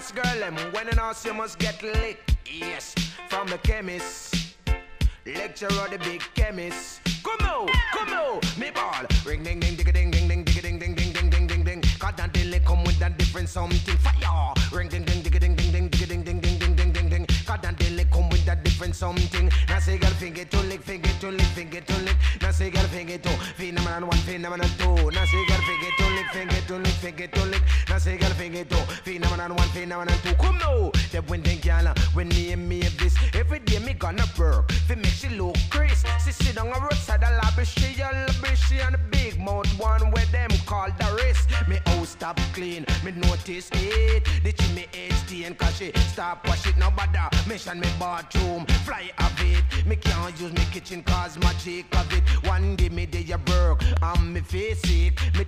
boss girl, them when an house you must get licked. Yes, from the chemist. Lecturer the big chemist. Come on, me ball. Ring ding ding ding ding ding ding ding ding ding ding ding ding ding ding. Cause that daily come with that different something. Fire. Ring ding ding ding ding ding ding ding ding ding ding ding ding ding. Cause that daily come with that different something. Now say girl finger to lick, finger to lick, finger to lick. Now say girl finger to phenomenon one, phenomenon two. Now say girl finger to lick, finger to lick, finger to lick. Now say girl finger to phenomenon one, phenomenon two. Come now, the when they girl when me and me this every day me gonna work. Fi make she look Chris. She sit on a roadside a lobby, she and the big mouth one where them call the wrist. Me house stop clean, me notice it. The chimney HD cause she stop wash it no bother. Mission me bathroom, fly of it. Me can't use me kitchen cause magic of it. One day me day a work, and me face sick. Me